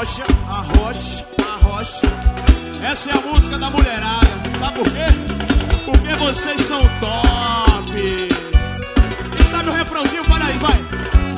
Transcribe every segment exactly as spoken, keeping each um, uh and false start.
Arrocha, arrocha, arrocha. Essa é a música da mulherada. Sabe por quê? Porque vocês são top. Quem sabe o refrãozinho? Fala aí, vai.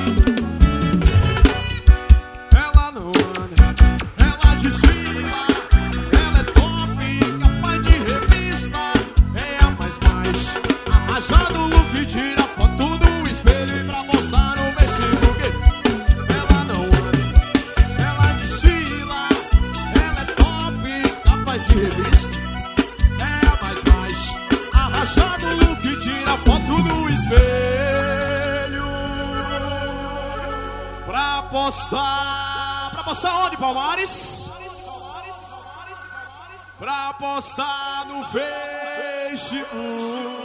Ela não anda, ela desfila. Ela é top, capaz de revista. É a mais mais arrasada, o look tira foto do espelho e pra mostrar no Facebook. Ela não anda, ela desfila. Ela é top, capaz de revista. É a mais mais arrasada, o look tira foto do espelho pra postar. Pra postar onde, Palmares? Pra postar no Facebook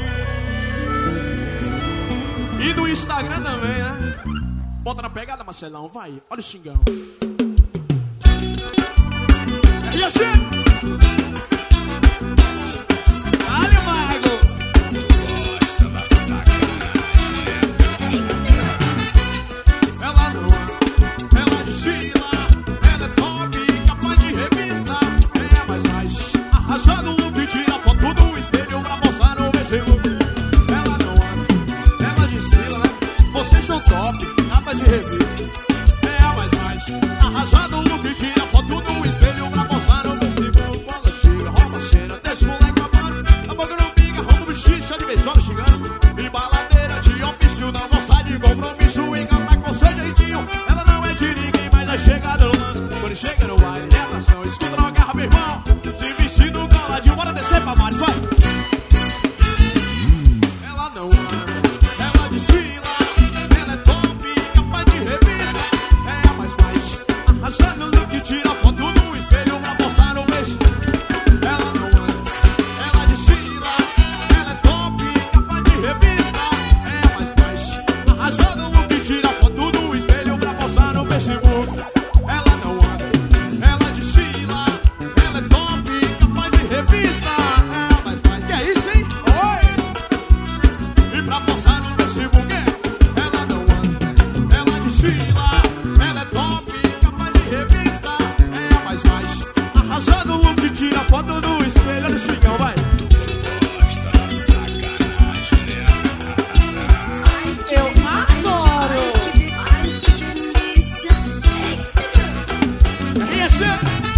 e no Instagram também, né? Bota na pegada, Marcelão, vai. Olha o xingão. E assim? Olha o mago. Gosta da sacanagem. Ela não anda, ela desfila. Ela é top, capaz de revista. É a mais mais arrasada, o look tira foto do espelho pra mostrar no Facebook. Ela não anda, ela desfila, né? Vocês são top, capaz de revista. É a mais mais arrasada, o look tira foto do espelho pra mostrar no Facebook. Quando chega, rouba a cena, deixa o moleque babando. A boca não pica, rouba o xixi, de vez olha xingando. E baladeira de ofício, não gosta de compromisso. E cantar com seu jeitinho. Ela não é de ninguém, mas é chegada no lance. Quando chega no baile, é atração. Escuta uma garra, meu irmão. De vestido coladinho, bora descer pra Maris, vai. Ela não anda, ela desfila. Ela é top, capaz de revista. É a mais mais arrasando, look tira foto do espelho pra postar no beijo. Ela não anda, ela desfila. Ela é top, capaz de revista. É a mais mais arrasando, look tira foto do espelho pra postar no Facebook. Ela não anda, ela desfila. Ela é top, capaz de revista. É a mais mais. Que é isso, hein? Oi! E pra postar no Facebook. Ela não anda, ela desfila. Ela é top, capaz de revista. É a mais mais arrasando, o look tira foto do espelho. Olha o xingão, vai. Gosta da sacanagem, né? Eu adoro. É esse.